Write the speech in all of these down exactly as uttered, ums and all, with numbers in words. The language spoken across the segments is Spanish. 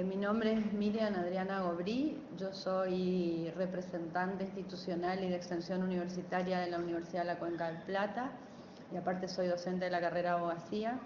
mi nombre es Miriam Adriana Gobrí, yo soy representante institucional y de extensión universitaria de la Universidad de la Cuenca del Plata y aparte soy docente de la carrera de abogacía.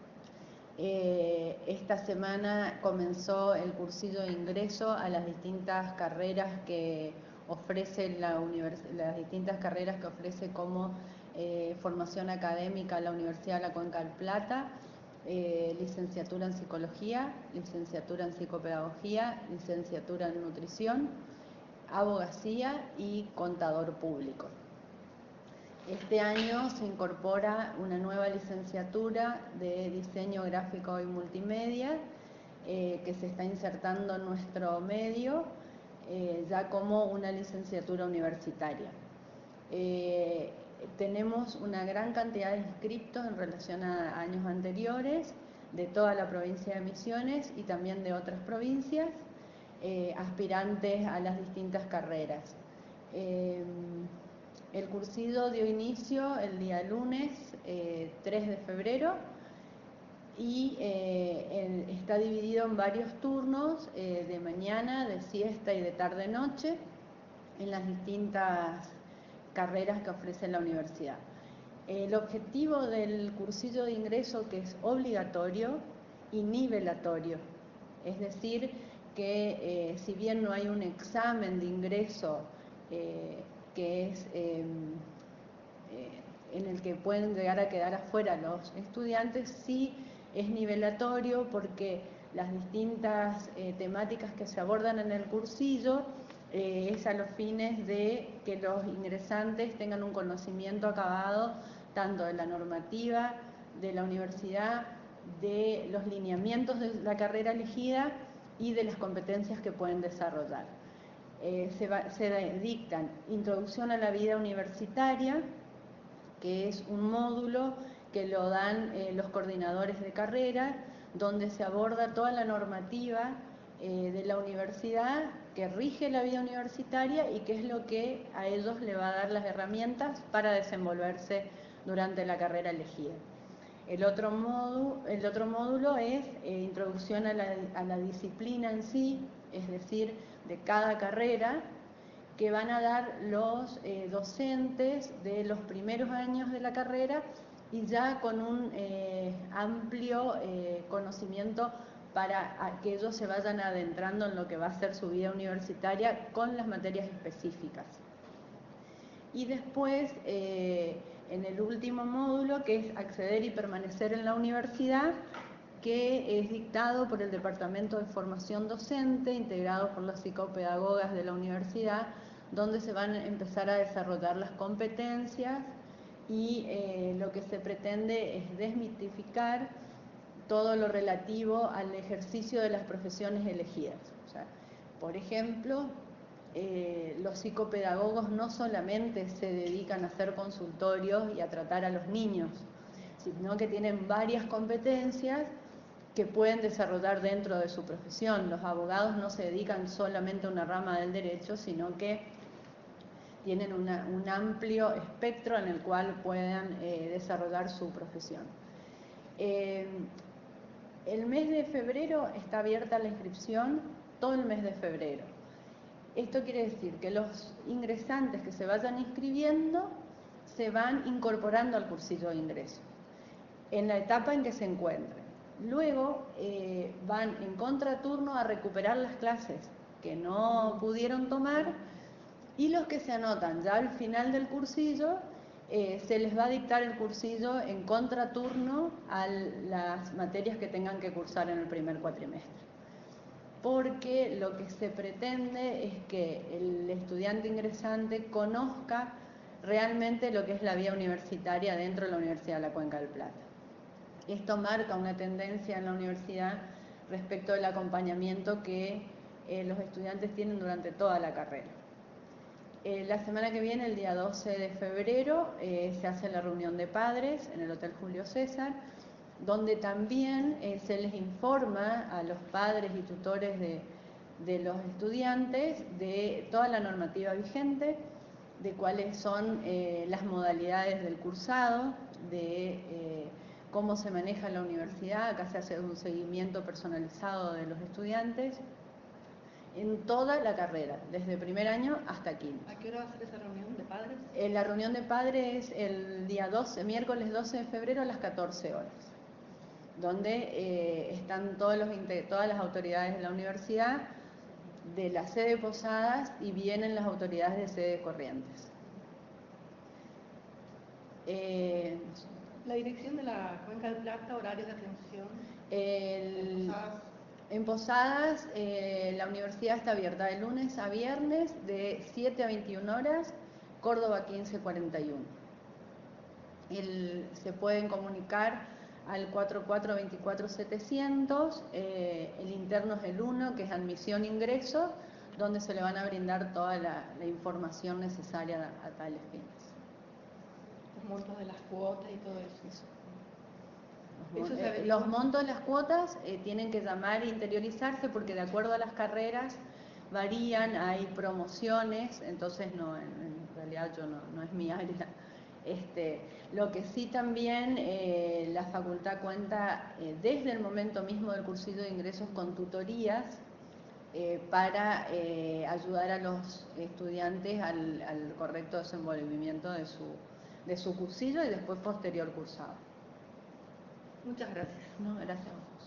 Eh, esta semana comenzó el cursillo de ingreso a las distintas carreras que ofrece la universidad, las distintas carreras que ofrece como eh, formación académica la Universidad de la Cuenca del Plata. Eh, licenciatura en psicología, licenciatura en psicopedagogía, licenciatura en nutrición, abogacía y contador público. Este año se incorpora una nueva licenciatura de diseño gráfico y multimedia eh, que se está insertando en nuestro medio eh, ya como una licenciatura universitaria. Eh, tenemos una gran cantidad de inscriptos en relación a años anteriores de toda la provincia de Misiones y también de otras provincias, eh, aspirantes a las distintas carreras. Eh, el cursillo dio inicio el día lunes eh, tres de febrero y eh, el, está dividido en varios turnos eh, de mañana, de siesta y de tarde-noche en las distintas carreras que ofrece la universidad. El objetivo del cursillo de ingreso, que es obligatorio y nivelatorio, es decir, que eh, si bien no hay un examen de ingreso eh, que es eh, eh, en el que pueden llegar a quedar afuera los estudiantes, sí es nivelatorio porque las distintas eh, temáticas que se abordan en el cursillo Eh, es a los fines de que los ingresantes tengan un conocimiento acabado tanto de la normativa de la universidad, de los lineamientos de la carrera elegida y de las competencias que pueden desarrollar. Eh, se, va, se dictan introducción a la vida universitaria, que es un módulo que lo dan eh, los coordinadores de carrera, donde se aborda toda la normativa eh, de la universidad que rige la vida universitaria y que es lo que a ellos le va a dar las herramientas para desenvolverse durante la carrera elegida. El otro módulo, el otro módulo es eh, introducción a la, a la disciplina en sí, es decir, de cada carrera, que van a dar los eh, docentes de los primeros años de la carrera y ya con un eh, amplio eh, conocimiento para que ellos se vayan adentrando en lo que va a ser su vida universitaria con las materias específicas. Y después, eh, en el último módulo, que es acceder y permanecer en la universidad, que es dictado por el Departamento de Formación Docente, integrado por las psicopedagogas de la universidad, donde se van a empezar a desarrollar las competencias y eh, lo que se pretende es desmitificar todo lo relativo al ejercicio de las profesiones elegidas. O sea, por ejemplo, eh, los psicopedagogos no solamente se dedican a hacer consultorios y a tratar a los niños, sino que tienen varias competencias que pueden desarrollar dentro de su profesión. Los abogados no se dedican solamente a una rama del derecho, sino que tienen una, un amplio espectro en el cual puedan eh, desarrollar su profesión. Eh, el mes de febrero está abierta la inscripción, todo el mes de febrero. Esto quiere decir que los ingresantes que se vayan inscribiendo se van incorporando al cursillo de ingreso, en la etapa en que se encuentren. Luego eh, van en contraturno a recuperar las clases que no pudieron tomar y los que se anotan ya al final del cursillo, eh, se les va a dictar el cursillo en contraturno a las materias que tengan que cursar en el primer cuatrimestre. Porque lo que se pretende es que el estudiante ingresante conozca realmente lo que es la vida universitaria dentro de la Universidad de la Cuenca del Plata. Esto marca una tendencia en la universidad respecto del acompañamiento que eh, los estudiantes tienen durante toda la carrera. Eh, la semana que viene, el día doce de febrero, eh, se hace la reunión de padres en el Hotel Julio César, donde también eh, se les informa a los padres y tutores de, de los estudiantes de toda la normativa vigente, de cuáles son eh, las modalidades del cursado, de eh, cómo se maneja la universidad. Acá se hace un seguimiento personalizado de los estudiantes en toda la carrera, desde primer año hasta quinto. ¿A qué hora va a ser esa reunión de padres? Eh, la reunión de padres el día doce, miércoles doce de febrero a las catorce horas, donde eh, están todos los, todas las autoridades de la universidad, de la sede Posadas, y vienen las autoridades de sede Corrientes. Eh, la dirección de la Cuenca del Plata, horarios de atención. El, en Posadas, en Posadas eh, la universidad está abierta de lunes a viernes de siete a veintiuna horas, Córdoba quince cuarenta y uno. El, se pueden comunicar al cuatro cuatro dos cuatro setecientos, eh, el interno es el uno, que es admisión ingreso, donde se le van a brindar toda la, la información necesaria a, a tales fines. Los montos de las cuotas y todo eso. Eso. Eso Los, se eh, los montos de las cuotas eh, tienen que llamar e interiorizarse, porque de acuerdo a las carreras varían, hay promociones, entonces no, en, en realidad yo no, no es mi área. Este, lo que sí también eh, la facultad cuenta eh, desde el momento mismo del cursillo de ingresos con tutorías eh, para eh, ayudar a los estudiantes al, al correcto desenvolvimiento de su, de su cursillo y después posterior cursado. Muchas gracias. No, gracias.